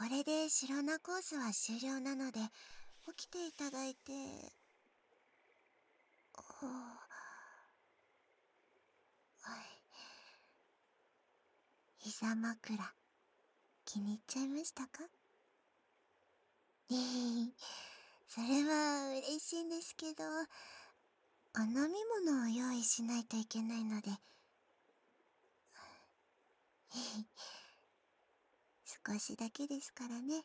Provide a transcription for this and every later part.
これでシロナコースは終了なので、起きていただいて。はい。膝枕、気に入っちゃいましたか？それは嬉しいんですけど、お飲み物を用意しないといけないので。少しだけですからね。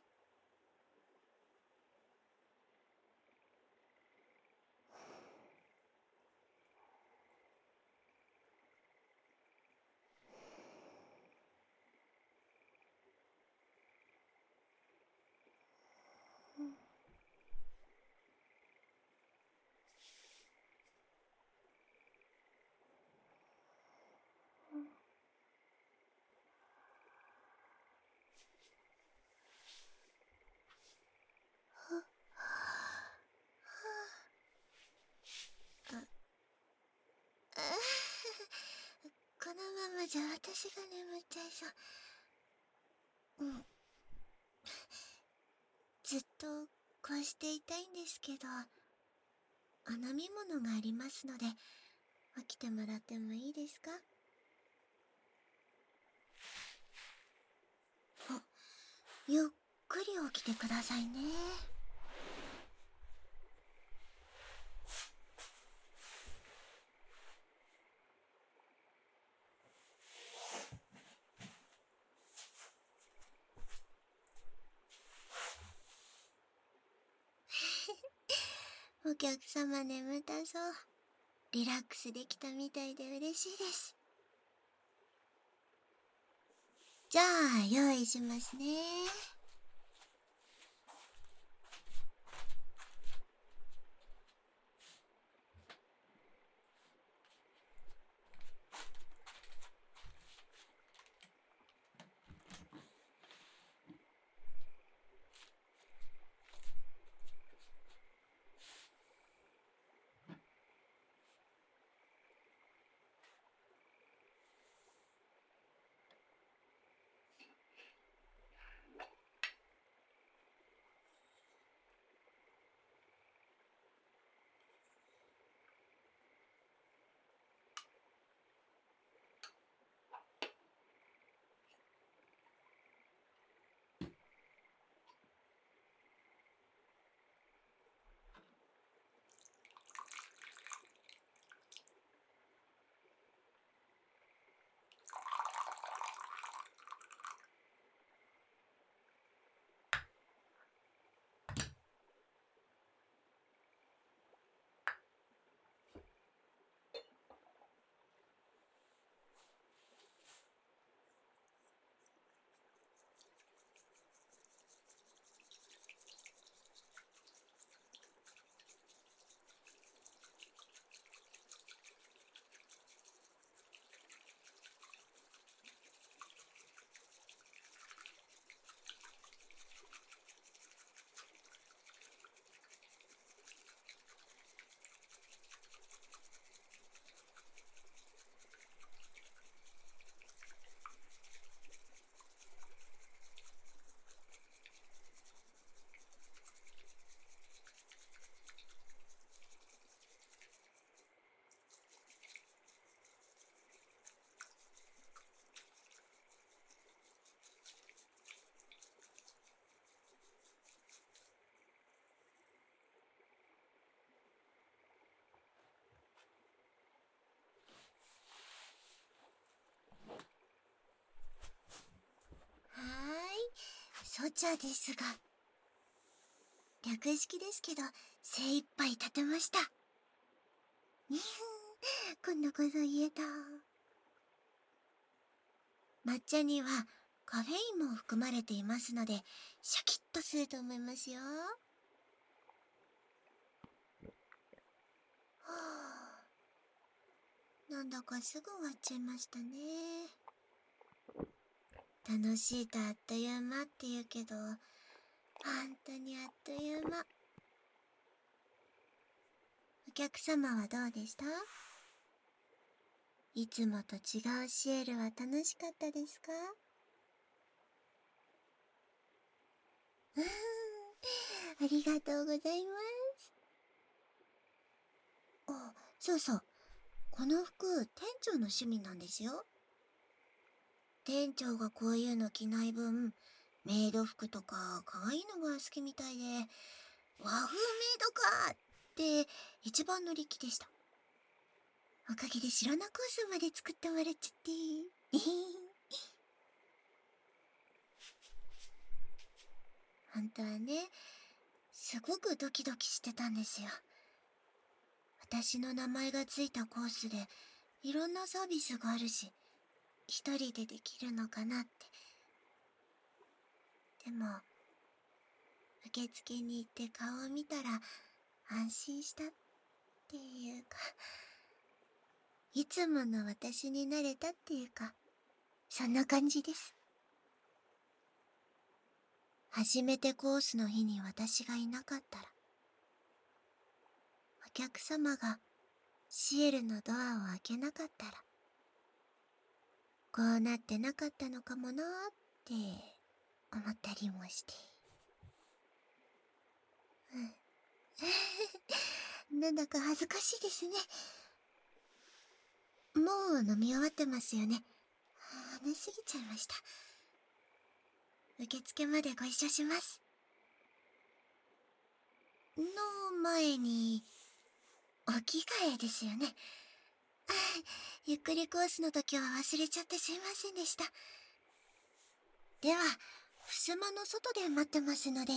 このままじゃ私が眠っちゃいそう。ずっとこうしていたいんですけど、お飲み物がありますので、起きてもらってもいいですか？ゆっくり起きてくださいね。お客様眠たそう。リラックスできたみたいで嬉しいです。じゃあ、用意しますね。ソチャですが、略式ですけど精一杯立てました。今度こそ言えた。抹茶にはカフェインも含まれていますので、シャキッとすると思いますよ。なんだかすぐ終わっちゃいましたね。楽しいとあっという間って言うけど、本当にあっという間。お客様はどうでした？いつもと違うシエルは楽しかったですか？ ありがとうございます。あ、そうそう。この服、店長の趣味なんですよ。店長がこういうの着ない分、メイド服とか可愛いのが好きみたいで、和風メイドかって一番乗り気でした。おかげで白菜コースまで作ってもらっちゃって。本当はね、すごくドキドキしてたんですよ。私の名前がついたコースでいろんなサービスがあるし、一人でできるのかなって。でも、受付に行って顔を見たら安心したっていうか、いつもの私になれたっていうか、そんな感じです。初めてコースの日に私がいなかったら、お客様がシエルのドアを開けなかったら、こうなってなかったのかもなーって思ったりもして。なんだか恥ずかしいですね。もう飲み終わってますよね。話しすぎちゃいました。受付までご一緒します。の前に、お着替えですよね。ゆっくりコースの時は忘れちゃってすいませんでした。では、襖の外で待ってますので。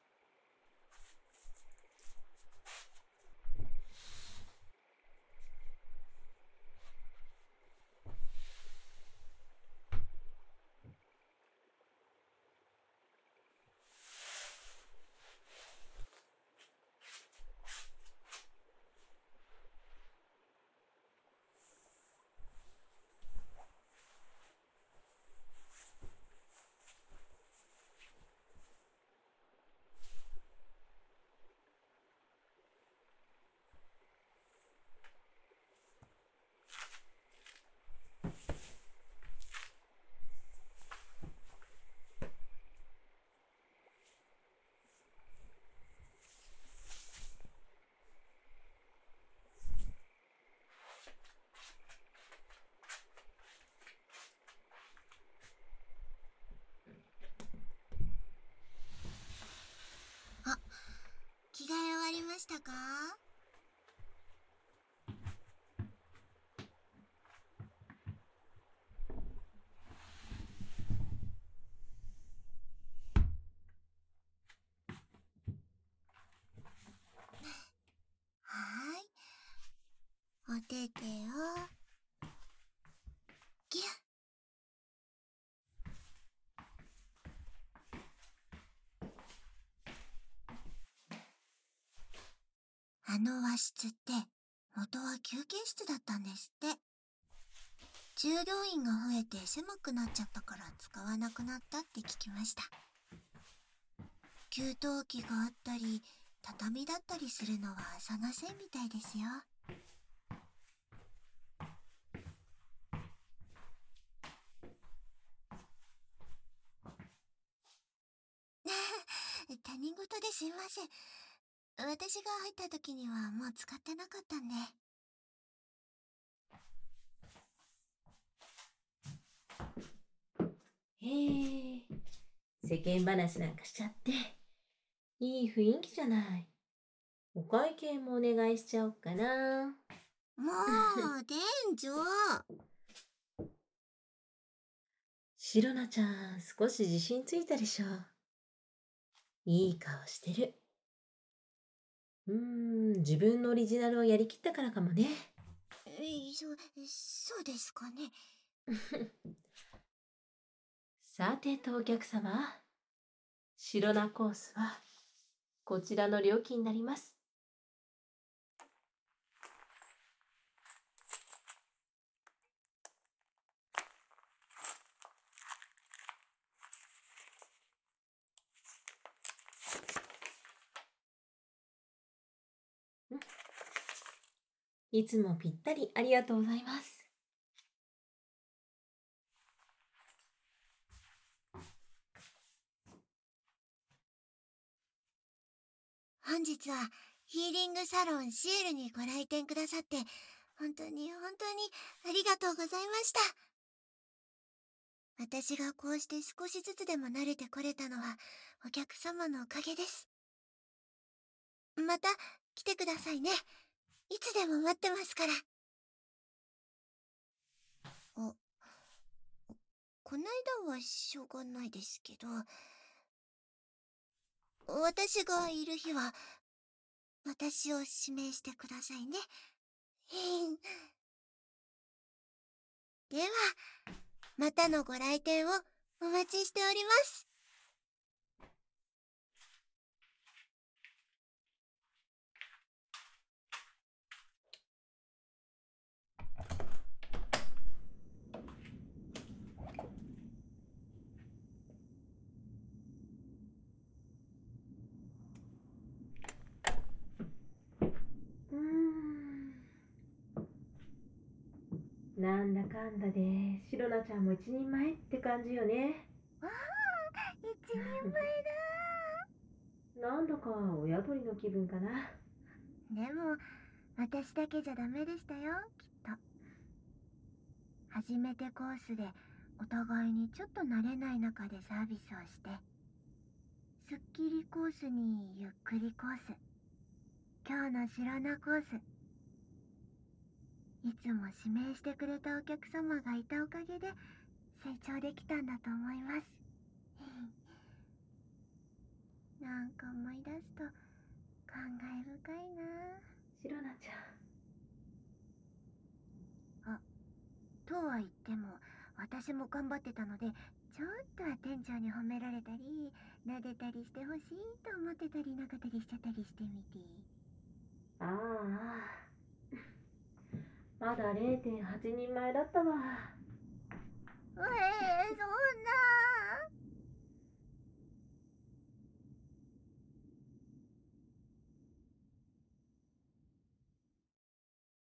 あ、着替え終わりましたか？はーい。お手手を、ぎゅっ。あの和室って、元は休憩室だったんですって。従業員が増えて狭くなっちゃったから使わなくなったって聞きました。給湯器があったり、畳だったりするのはそのせいみたいですよ。他人事ですいません。私が入った時にはもう使ってなかったんで。 へえ、世間話なんかしちゃって、いい雰囲気じゃない。お会計もお願いしちゃおうかな。 もう、店長。 シロナちゃん、少し自信ついたでしょ。いい顔してる。自分のオリジナルをやりきったからかもね。 そうですかね。 さてとお客様、シロナコースはこちらの料金になります。いつもぴったりありがとうございます。 本日はヒーリングサロンシエルにご来店くださって、本当に本当にありがとうございました。私がこうして少しずつでも慣れてこれたのはお客様のおかげです。また来てくださいね。いつでも待ってますから。あ、こないだはしょうがないですけど、私がいる日は私を指名してくださいね。では、またのご来店をお待ちしております。 なんだかんだでシロナちゃんも一人前って感じよね。 わあ、一人前なんだか親鳥の気分かな。 だ。でも、私だけじゃダメでしたよ、きっと。初めてコースでお互いにちょっと慣れない中でサービスをして、すっきりコースにゆっくりコース、今日の白菜コース。いつも指名してくれたお客様がいたおかげで成長できたんだと思います。なんか思い出すと感慨深いな。 シロナちあ、とは言っても私も頑張ってたので、ちょっとは店長に褒められたり撫でたりしてほしいと思ってたりなかったりしちゃったりしてみて。 ゃん。ああ、まだ 0.8 人前だったわ。 そんな。